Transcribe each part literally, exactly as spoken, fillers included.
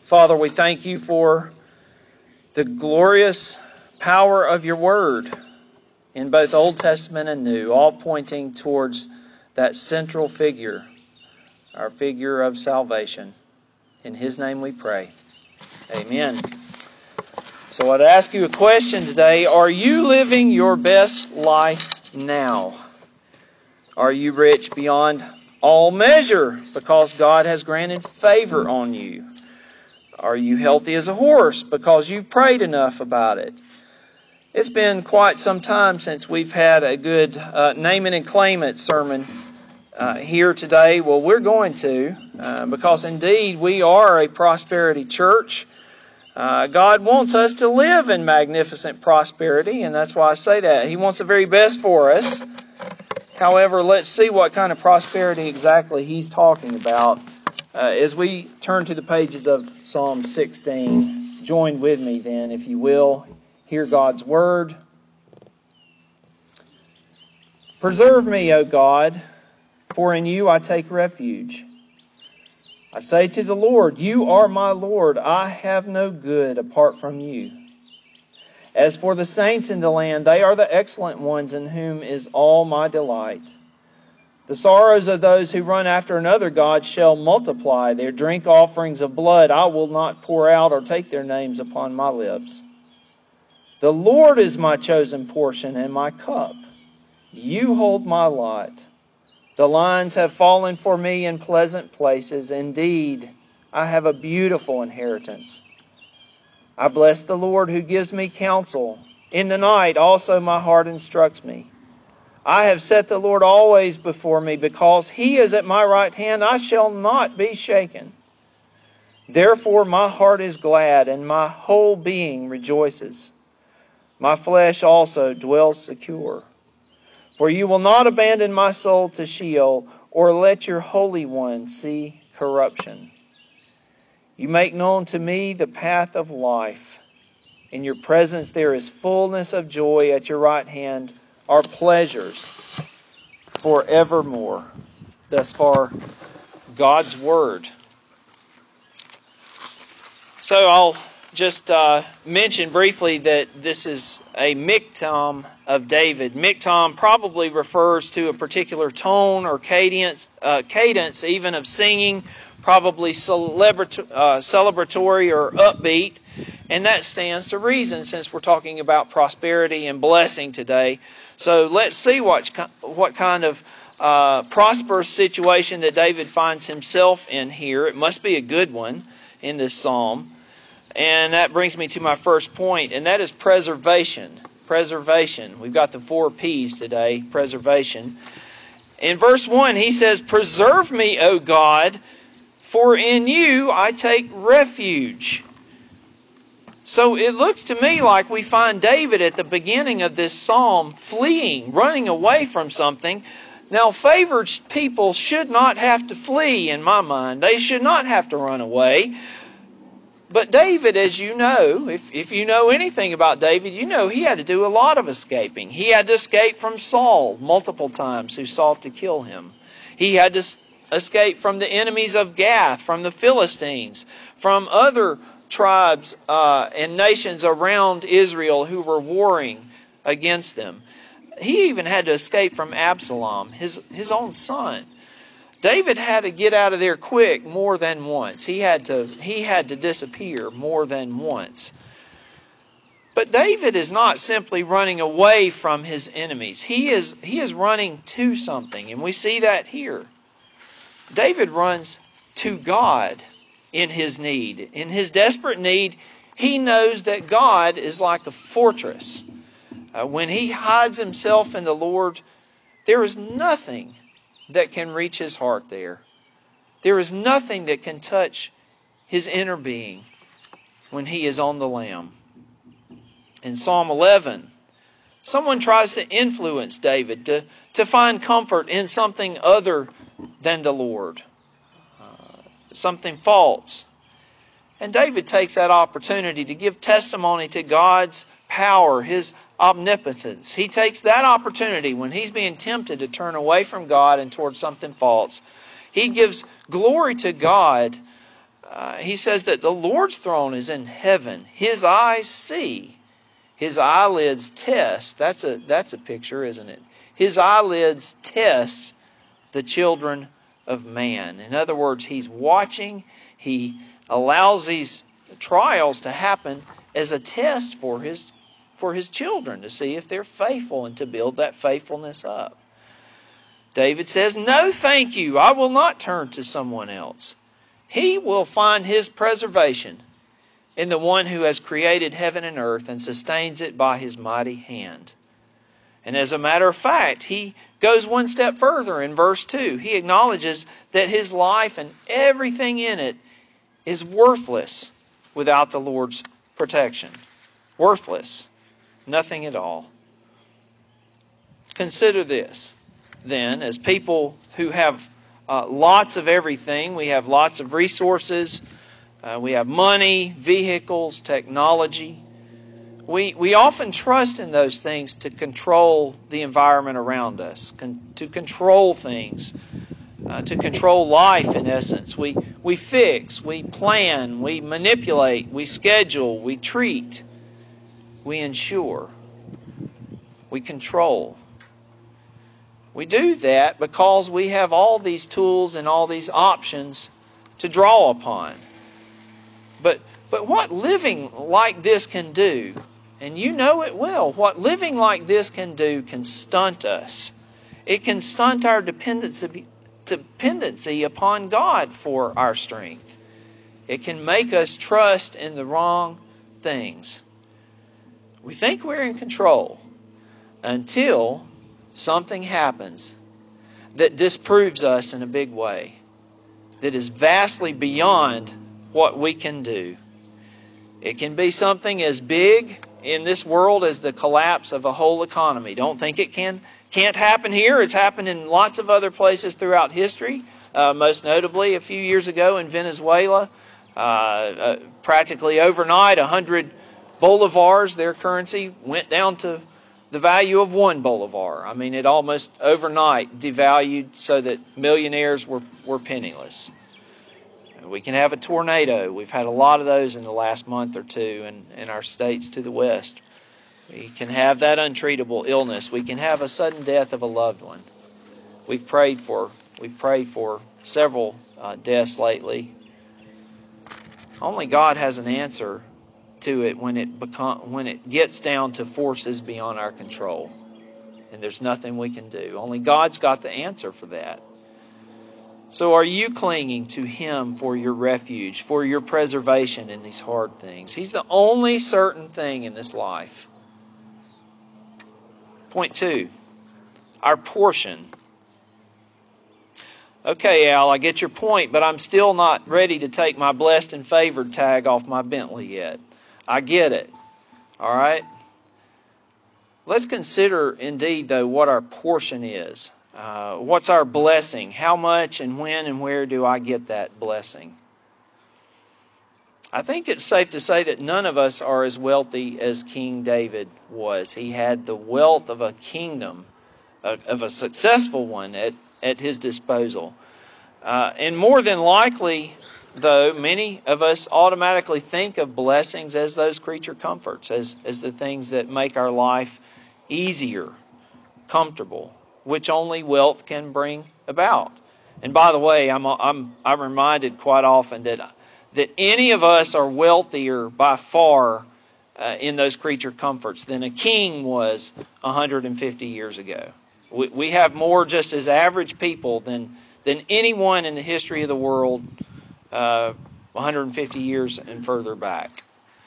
Father, we thank you for the glorious power of your word in both Old Testament and New, all pointing towards that central figure, our figure of salvation. In His name we pray. Amen. So I'd ask you a question today. Are you living your best life now? Are you rich beyond all measure because God has granted favor on you? Are you healthy as a horse because you've prayed enough about it? It's been quite some time since we've had a good uh, name it and claim it sermon uh, here today. Well, we're going to uh, because indeed we are a prosperity church. Uh, God wants us to live in magnificent prosperity, and that's why I say that. He wants the very best for us. However, let's see what kind of prosperity exactly He's talking about. Uh, as we turn to the pages of Psalm sixteen, join with me then, if you will. Hear God's word. Preserve me, O God, for in you I take refuge. I say to the Lord, you are my Lord. I have no good apart from you. As for the saints in the land, they are the excellent ones in whom is all my delight. The sorrows of those who run after another god shall multiply. Their drink offerings of blood I will not pour out or take their names upon my lips. The Lord is my chosen portion and my cup. You hold my lot. The lines have fallen for me in pleasant places. Indeed, I have a beautiful inheritance. I bless the Lord who gives me counsel. In the night also my heart instructs me. I have set the Lord always before me. Because He is at my right hand, I shall not be shaken. Therefore my heart is glad, and my whole being rejoices. My flesh also dwells secure. For you will not abandon my soul to Sheol, or let your Holy One see corruption. You make known to me the path of life. In your presence there is fullness of joy. At your right hand are pleasures forevermore. Thus far, God's Word. So I'll just uh, mention briefly that this is a miktam of David. Miktam probably refers to a particular tone or cadence, uh, cadence even of singing, probably celebrat- uh, celebratory or upbeat. And that stands to reason since we're talking about prosperity and blessing today. So let's see what, what kind of uh, prosperous situation that David finds himself in here. It must be a good one in this psalm. And that brings me to my first point, and that is preservation. Preservation. We've got the four P's today, preservation. In verse one, he says, Preserve me, O God, for in you I take refuge. So it looks to me like we find David at the beginning of this psalm fleeing, running away from something. Now, favored people should not have to flee, in my mind. They should not have to run away. But David, as you know, if, if you know anything about David, you know he had to do a lot of escaping. He had to escape from Saul multiple times who sought to kill him. He had to escape from the enemies of Gath, from the Philistines, from other tribes uh, and nations around Israel who were warring against them. He even had to escape from Absalom, his, his own son. David had to get out of there quick more than once. He had to he had to disappear more than once. But David is not simply running away from his enemies. He is he is running to something, and we see that here. David runs to God in his need. In his desperate need, he knows that God is like a fortress. Uh, when he hides himself in the Lord, there is nothing that can reach his heart there. There is nothing that can touch his inner being when he is on the lamb. In Psalm eleven, someone tries to influence David to, to find comfort in something other than the Lord, uh, something false. And David takes that opportunity to give testimony to God's power, His omnipotence. He takes that opportunity when he's being tempted to turn away from God and towards something false. He gives glory to God uh, he says that the Lord's throne is in heaven. His eyes see. His eyelids test. That's a, that's a picture, isn't it? His eyelids test the children of man. In other words, He's watching. He allows these trials to happen as a test for His for His children to see if they're faithful and to build that faithfulness up. David says, "No, thank you. I will not turn to someone else. He will find his preservation in the one who has created heaven and earth and sustains it by His mighty hand." And as a matter of fact, he goes one step further in verse two. He acknowledges that his life and everything in it is worthless without the Lord's protection. Worthless. Nothing at all. Consider this, then, as people who have uh, lots of everything. We have lots of resources. Uh, we have money, vehicles, technology. We we often trust in those things to control the environment around us, con- to control things, uh, to control life in essence. We we fix, we plan, we manipulate, we schedule, we treat, we ensure, we control. We do that because we have all these tools and all these options to draw upon. But but what living like this can do, and you know it well, what living like this can do can stunt us. It can stunt our dependency, dependency upon God for our strength. It can make us trust in the wrong things. We think we're in control until something happens that disproves us in a big way, that is vastly beyond what we can do. It can be something as big in this world as the collapse of a whole economy. Don't think it can, can't happen here. It's happened in lots of other places throughout history. Uh, most notably, a few years ago in Venezuela, uh, uh, practically overnight, a hundred bolivars, their currency, went down to the value of one bolivar. I mean, it almost overnight devalued so that millionaires were, were penniless. We can have a tornado. We've had a lot of those in the last month or two in, in our states to the west. We can have that untreatable illness. We can have a sudden death of a loved one. We've prayed for we've prayed for several uh, deaths lately. Only God has an answer to it when it become when it gets down to forces beyond our control. And there's nothing we can do. Only God's got the answer for that. So are you clinging to Him for your refuge, for your preservation in these hard things? He's the only certain thing in this life. Point two, our portion. Okay, Al, I get your point, but I'm still not ready to take my blessed and favored tag off my Bentley yet. I get it. All right? Let's consider indeed, though, what our portion is. Uh, what's our blessing? How much and when and where do I get that blessing? I think it's safe to say that none of us are as wealthy as King David was. He had the wealth of a kingdom, of a successful one at, at his disposal. Uh, and more than likely, though, many of us automatically think of blessings as those creature comforts, as, as the things that make our life easier, comfortable, which only wealth can bring about. And by the way, I'm I'm I'm reminded quite often that that any of us are wealthier by far uh, in those creature comforts than a king was one hundred fifty years ago. We, we have more just as average people than than anyone in the history of the world uh, one hundred fifty years and further back.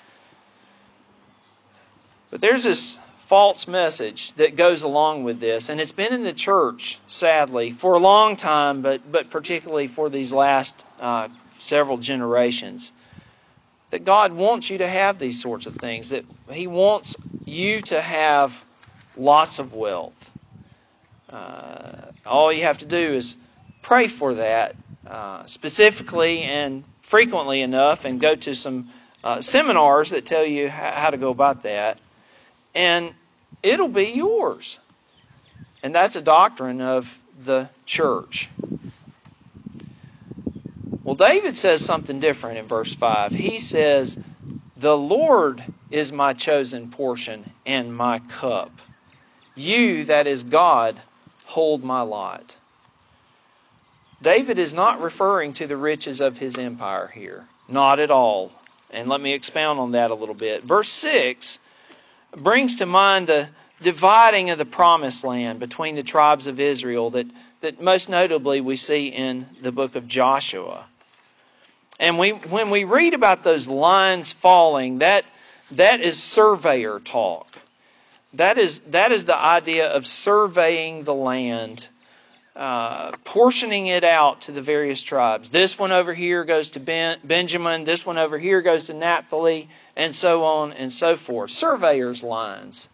But there's this false message that goes along with this, and it's been in the church, sadly, for a long time, but but particularly for these last uh, several generations, that God wants you to have these sorts of things, that He wants you to have lots of wealth. Uh, all you have to do is pray for that uh, specifically and frequently enough, and go to some uh, seminars that tell you how to go about that, and it'll be yours. And that's a doctrine of the church. Well, Well, David says something different in verse five. He says, "The Lord is my chosen portion and my cup. You, that is God, hold my lot." David is not referring to the riches of his empire here. Not at all. And let me expound on that a little bit. Verse six brings to mind the dividing of the promised land between the tribes of Israel that, that most notably we see in the book of Joshua. And we when we read about those lines falling, that that is surveyor talk. That is that is the idea of surveying the land, uh, portioning it out to the various tribes. This one over here goes to ben, Benjamin. This one over here goes to Naphtali, and so on and so forth. Surveyor's lines.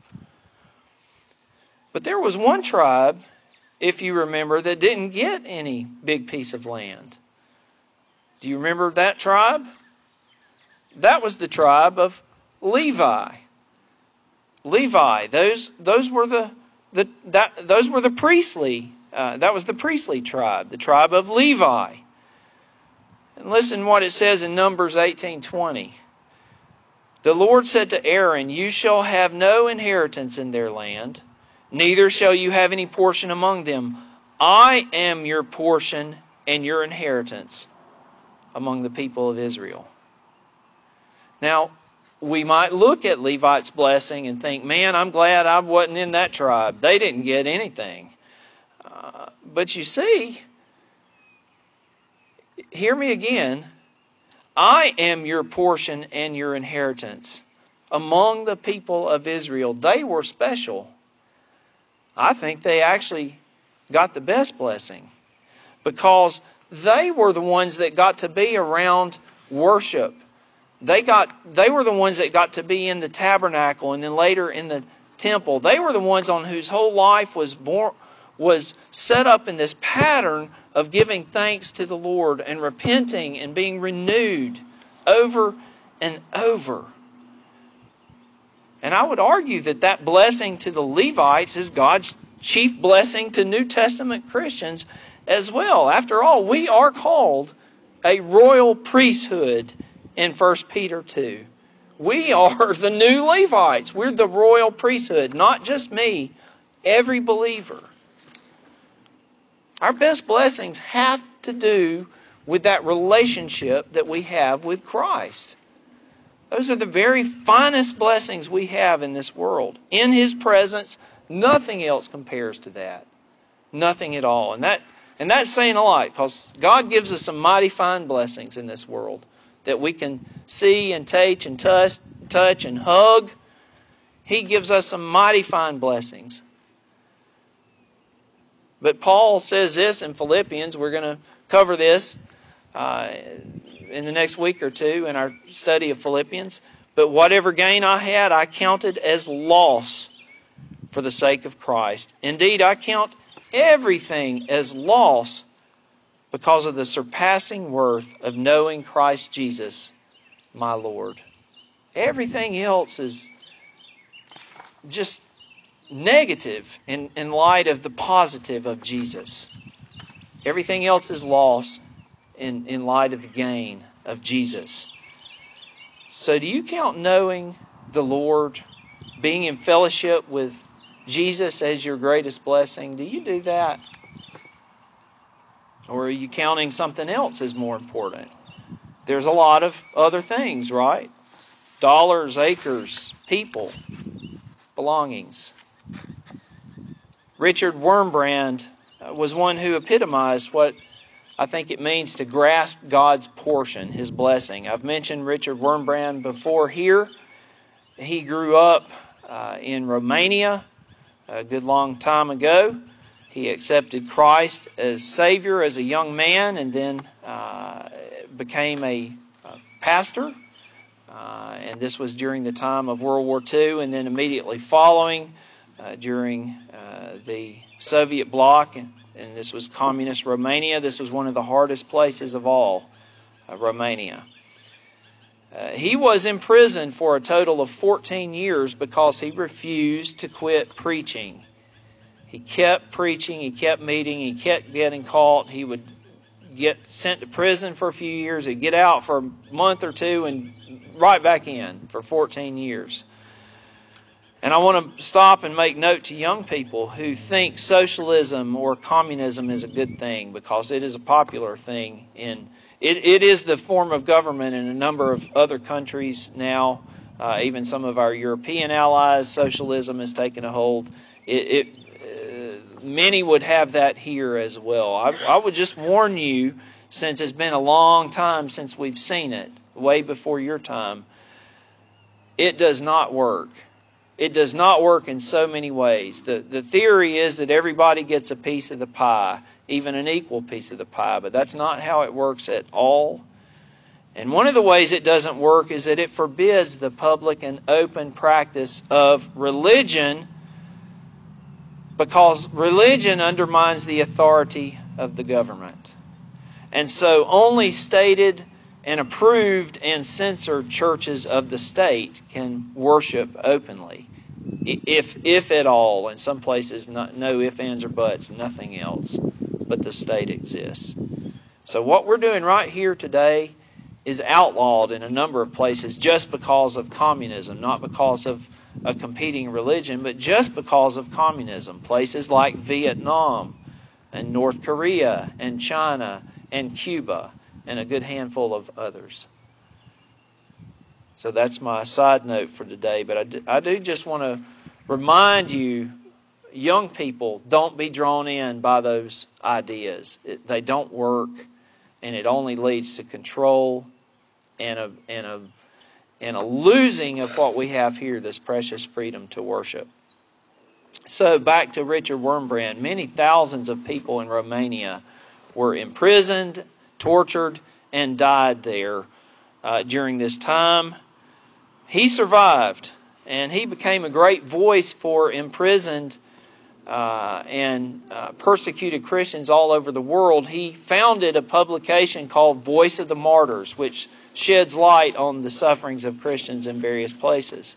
But there was one tribe, if you remember, that didn't get any big piece of land. Do you remember that tribe? That was the tribe of Levi. Levi, those those were the the that those were the priestly. Uh, that was the priestly tribe, the tribe of Levi. And listen what it says in Numbers eighteen twenty. The Lord said to Aaron, "You shall have no inheritance in their land, neither shall you have any portion among them. I am your portion and your inheritance among the people of Israel." Now, we might look at Levite's blessing and think, man, I'm glad I wasn't in that tribe. They didn't get anything. Uh, but you see, hear me again, I am your portion and your inheritance among the people of Israel. They were special. I think they actually got the best blessing because they were the ones that got to be around worship. They got they were the ones that got to be in the tabernacle and then later in the temple. They were the ones on whose whole life was born, was set up in this pattern of giving thanks to the Lord and repenting and being renewed over and over. And I would argue that that blessing to the Levites is God's chief blessing to New Testament Christians as well. After all, we are called a royal priesthood in First Peter two. We are the new Levites. We're the royal priesthood. Not just me, every believer. Our best blessings have to do with that relationship that we have with Christ. Those are the very finest blessings we have in this world. In His presence, nothing else compares to that. Nothing at all. And that and that's saying a lot, because God gives us some mighty fine blessings in this world that we can see and taste and touch, touch and hug. He gives us some mighty fine blessings. But Paul says this in Philippians. We're going to cover this uh, in the next week or two in our study of Philippians. But whatever gain I had, I counted as loss for the sake of Christ. Indeed, I count everything as loss because of the surpassing worth of knowing Christ Jesus, my Lord. Everything else is just negative in, in light of the positive of Jesus. Everything else is loss in, in light of the gain of Jesus. So do you count knowing the Lord, being in fellowship with Jesus as your greatest blessing? Do you do that? Or are you counting something else as more important? There's a lot of other things, right? Dollars, acres, people, belongings. Richard Wurmbrand was one who epitomized what I think it means to grasp God's portion, His blessing. I've mentioned Richard Wurmbrand before here. He grew up uh, in Romania a good long time ago. He accepted Christ as Savior as a young man and then uh, became a, a pastor. Uh, and this was during the time of World War Two, and then immediately following uh, during uh, the Soviet bloc, and, and this was communist Romania. This was one of the hardest places of all, uh, Romania. Uh, he was imprisoned for a total of fourteen years because he refused to quit preaching. He kept preaching, he kept meeting, he kept getting caught. He would get sent to prison for a few years, he'd get out for a month or two, and right back in for fourteen years. And I want to stop and make note to young people who think socialism or communism is a good thing, because it is a popular thing. In it, it is the form of government in a number of other countries now. Uh, even some of our European allies, socialism has taken a hold. It, it uh, many would have that here as well. I, I would just warn you, since it's been a long time since we've seen it, way before your time, it does not work. It does not work in so many ways. The, the theory is that everybody gets a piece of the pie, even an equal piece of the pie, but that's not how it works at all. And one of the ways it doesn't work is that it forbids the public and open practice of religion, because religion undermines the authority of the government. And so only stated and approved and censored churches of the state can worship openly, if if at all. In some places, not, no ifs, ands, or buts, nothing else, but the state exists. So what we're doing right here today is outlawed in a number of places just because of communism, not because of a competing religion, but just because of communism. Places like Vietnam and North Korea and China and Cuba and a good handful of others. So that's my side note for today. But I do, I do just want to remind you, young people, don't be drawn in by those ideas. It, they don't work, and it only leads to control and a, and a, and a losing of what we have here, this precious freedom to worship. So back to Richard Wurmbrand. Many thousands of people in Romania were imprisoned, tortured, and died there uh, during this time. He survived, and he became a great voice for imprisoned uh, and uh, persecuted Christians all over the world. He founded a publication called Voice of the Martyrs, which sheds light on the sufferings of Christians in various places.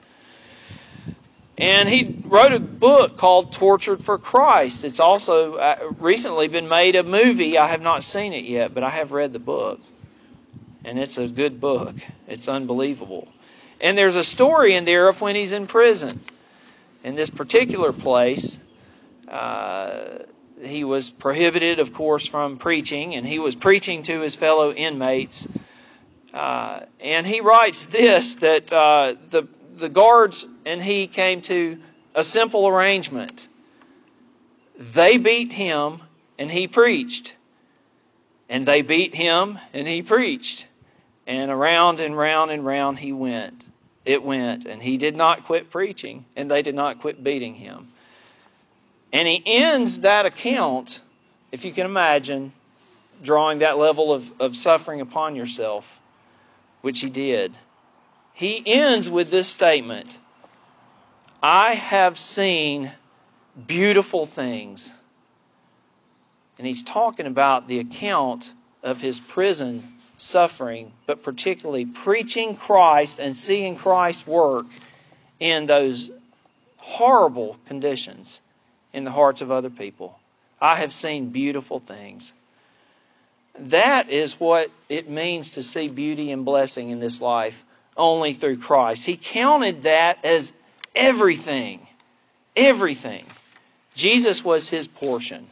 And he wrote a book called Tortured for Christ. It's also uh, recently been made a movie. I have not seen it yet, but I have read the book. And it's a good book. It's unbelievable. And there's a story in there of when he's in prison. In this particular place, uh, he was prohibited, of course, from preaching. And he was preaching to his fellow inmates. Uh, and he writes this, that uh, the the guards and he came to a simple arrangement. They beat him and he preached. And they beat him and he preached. And around and round and round he went. It went. And he did not quit preaching. And they did not quit beating him. And he ends that account, if you can imagine, drawing that level of, of suffering upon yourself, which he did. He ends with this statement: I have seen beautiful things. And he's talking about the account of his prison suffering, but particularly preaching Christ and seeing Christ work in those horrible conditions in the hearts of other people. I have seen beautiful things. That is what it means to see beauty and blessing in this life only through Christ. He counted that as everything. Everything. Jesus was his portion.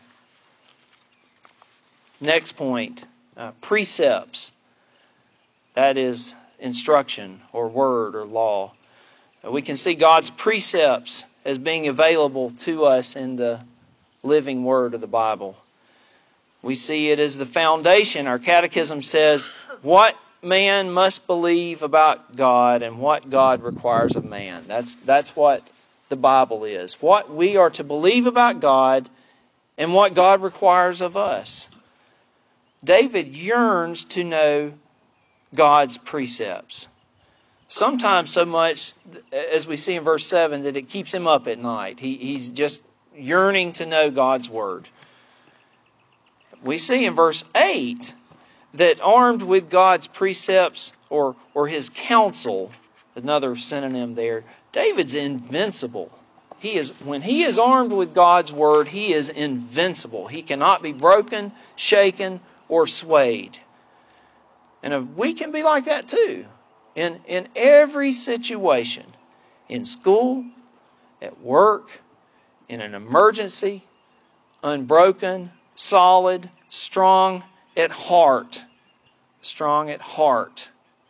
Next point, uh, precepts. That is instruction or word or law. Uh, we can see God's precepts as being available to us in the living word of the Bible. We see it as the foundation. Our catechism says what man must believe about God and what God requires of man. That's, that's what the Bible is. What we are to believe about God and what God requires of us. David yearns to know God's precepts. Sometimes so much, as we see in verse seven, that it keeps him up at night. He, he's just yearning to know God's Word. We see in verse eight that armed with God's precepts or, or His counsel, another synonym there, David's invincible. He is, when he is armed with God's Word, he is invincible. He cannot be broken, shaken, or swayed. And we can be like that too. In, in every situation, in school, at work, in an emergency, unbroken, solid, strong at heart. Strong at heart.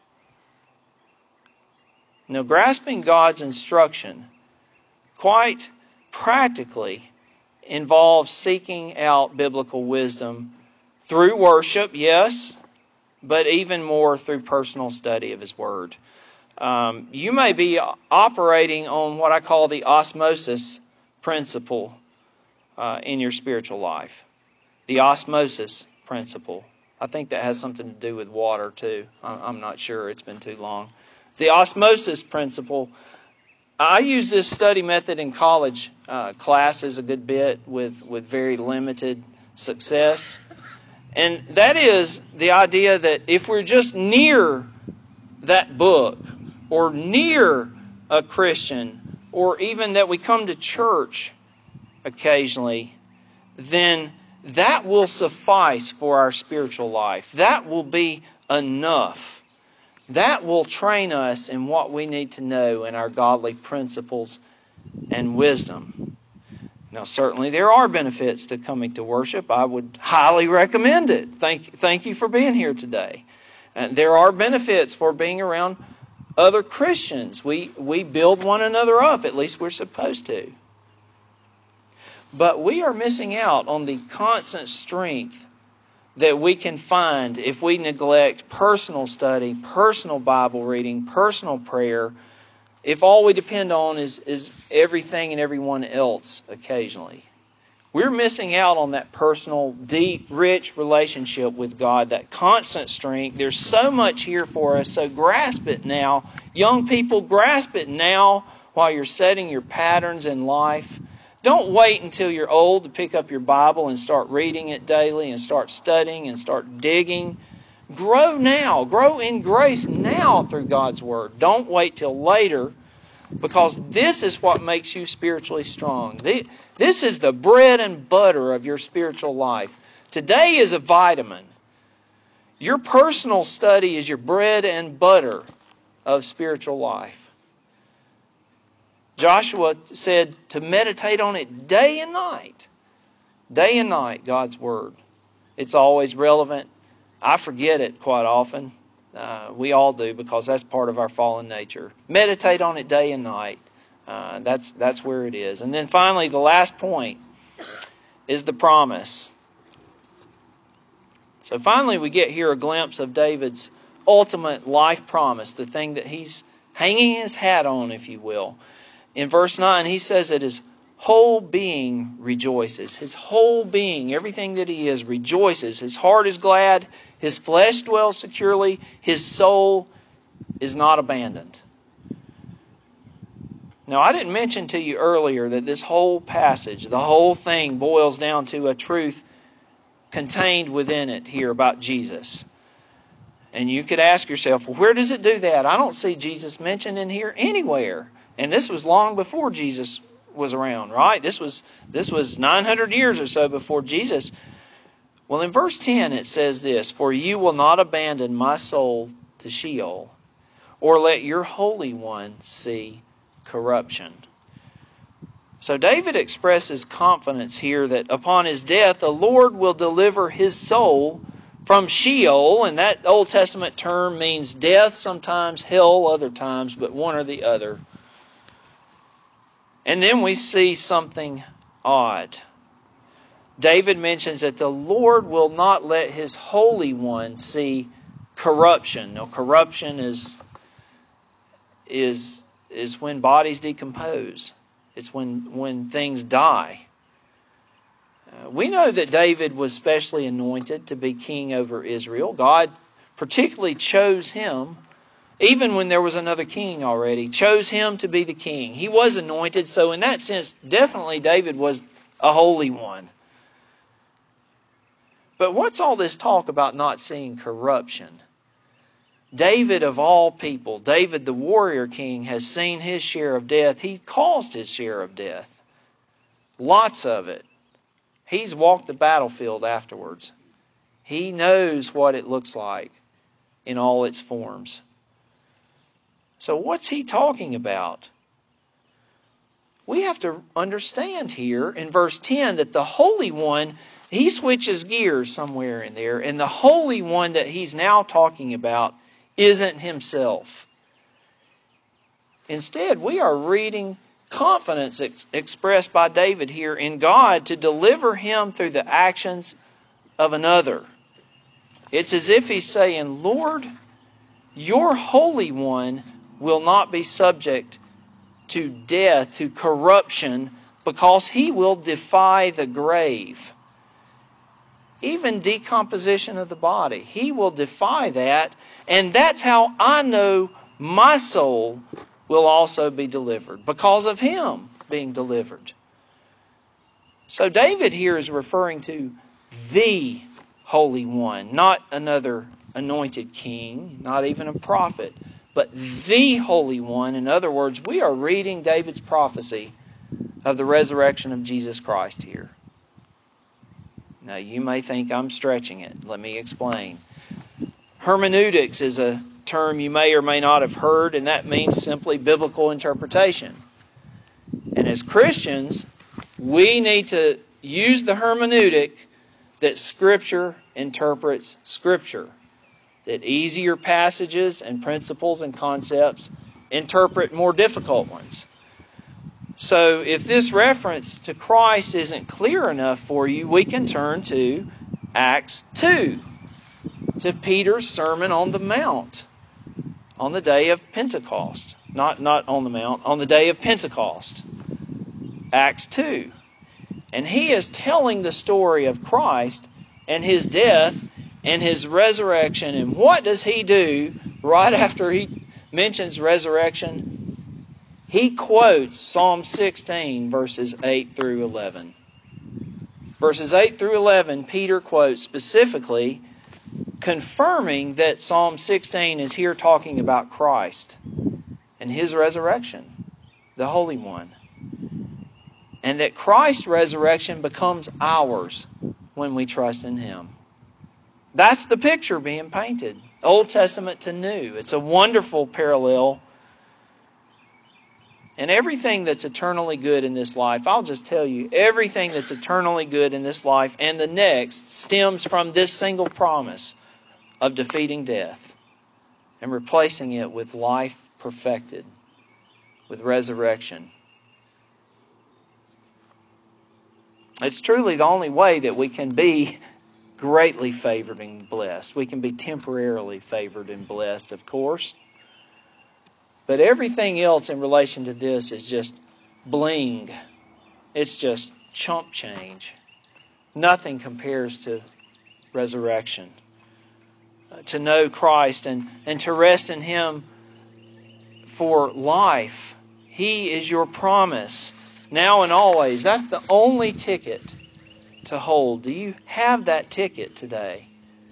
Now, grasping God's instruction quite practically involves seeking out biblical wisdom through worship, yes, but even more through personal study of His Word. Um, you may be operating on what I call the osmosis principle uh, in your spiritual life. The osmosis principle. I think that has something to do with water too. I'm not sure. It's been too long. The osmosis principle. I use this study method in college uh, classes a good bit with, with very limited success. And that is the idea that if we're just near that book or near a Christian or even that we come to church occasionally, then that will suffice for our spiritual life. That will be enough. That will train us in what we need to know in our godly principles and wisdom. Now, certainly there are benefits to coming to worship. I would highly recommend it. Thank, thank you for being here today. And there are benefits for being around other Christians. We, we build one another up. At least we're supposed to. But we are missing out on the constant strength that we can find if we neglect personal study, personal Bible reading, personal prayer, if all we depend on is, is everything and everyone else occasionally. We're missing out on that personal, deep, rich relationship with God, that constant strength. There's so much here for us, so grasp it now. Young people, grasp it now while you're setting your patterns in life. Don't wait until you're old to pick up your Bible and start reading it daily and start studying and start digging. Grow now. Grow in grace now through God's Word. Don't wait till later, because this is what makes you spiritually strong. This is the bread and butter of your spiritual life. Today is a vitamin. Your personal study is your bread and butter of spiritual life. Joshua said to meditate on it day and night. Day and night, God's Word. It's always relevant. I forget it quite often. Uh, we all do, because that's part of our fallen nature. Meditate on it day and night. Uh, that's, that's where it is. And then finally, the last point is the promise. So finally, we get here a glimpse of David's ultimate life promise, the thing that he's hanging his hat on, if you will. In verse nine, he says that his whole being rejoices. His whole being, everything that he is, rejoices. His heart is glad. His flesh dwells securely. His soul is not abandoned. Now, I didn't mention to you earlier that this whole passage, the whole thing, boils down to a truth contained within it here about Jesus. And you could ask yourself, well, where does it do that? I don't see Jesus mentioned in here anywhere. And this was long before Jesus was around, right? This was this was nine hundred years or so before Jesus. Well, in verse ten it says this, "For you will not abandon my soul to Sheol, or let your Holy One see corruption." So David expresses confidence here that upon his death, the Lord will deliver his soul from Sheol, and that Old Testament term means death, sometimes hell, other times, but one or the other. And then we see something odd. David mentions that the Lord will not let His Holy One see corruption. Now, corruption is, is, is when bodies decompose. It's when, when things die. Uh, we know that David was specially anointed to be king over Israel. God particularly chose him, even when there was another king already, chose him to be the king. He was anointed, so in that sense, definitely David was a holy one. But what's all this talk about not seeing corruption? David, of all people, David the warrior king, has seen his share of death. He caused his share of death. Lots of it. He's walked the battlefield afterwards. He knows what it looks like in all its forms. So what's he talking about? We have to understand here in verse ten that the Holy One, he switches gears somewhere in there, and the Holy One that he's now talking about isn't himself. Instead, we are reading confidence ex- expressed by David here in God to deliver him through the actions of another. It's as if he's saying, Lord, your Holy One will not be subject to death, to corruption, because he will defy the grave. Even decomposition of the body, he will defy that, and that's how I know my soul will also be delivered, because of him being delivered. So David here is referring to the Holy One, not another anointed king, not even a prophet, but the Holy One. In other words, we are reading David's prophecy of the resurrection of Jesus Christ here. Now, you may think I'm stretching it. Let me explain. Hermeneutics is a term you may or may not have heard, and that means simply biblical interpretation. And as Christians, we need to use the hermeneutic that Scripture interprets Scripture. That easier passages and principles and concepts interpret more difficult ones. So if this reference to Christ isn't clear enough for you, we can turn to Acts two, to Peter's Sermon on the Mount on the day of Pentecost. Not, not on the Mount, on the day of Pentecost. Acts two. And he is telling the story of Christ and his death and his resurrection. And what does he do right after he mentions resurrection? He quotes Psalm sixteen, verses eight through eleven. Verses eight through eleven, Peter quotes specifically, confirming that Psalm sixteen is here talking about Christ and his resurrection, the Holy One. And that Christ's resurrection becomes ours when we trust in him. That's the picture being painted. Old Testament to New. It's a wonderful parallel. And everything that's eternally good in this life, I'll just tell you, everything that's eternally good in this life and the next stems from this single promise of defeating death and replacing it with life perfected, with resurrection. It's truly the only way that we can be greatly favored and blessed. We can be temporarily favored and blessed, of course. But everything else in relation to this is just bling. It's just chump change. Nothing compares to resurrection. Uh, to know Christ and, and to rest in him for life. He is your promise, now and always. That's the only ticket to hold. Do you have that ticket today?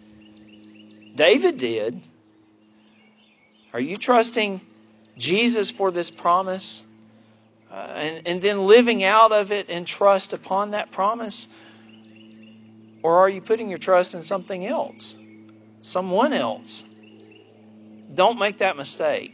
David did. Are you trusting Jesus for this promise? Uh, and, and then living out of it and trust upon that promise? Or are you putting your trust in something else? Someone else? Don't make that mistake.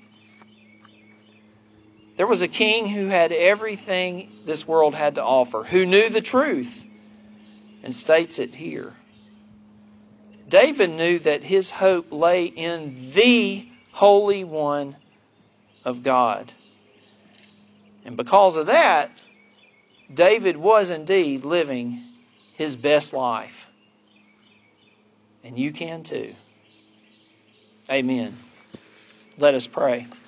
There was a king who had everything this world had to offer, who knew the truth, and states it here. David knew that his hope lay in the Holy One of God. And because of that, David was indeed living his best life. And you can too. Amen. Let us pray.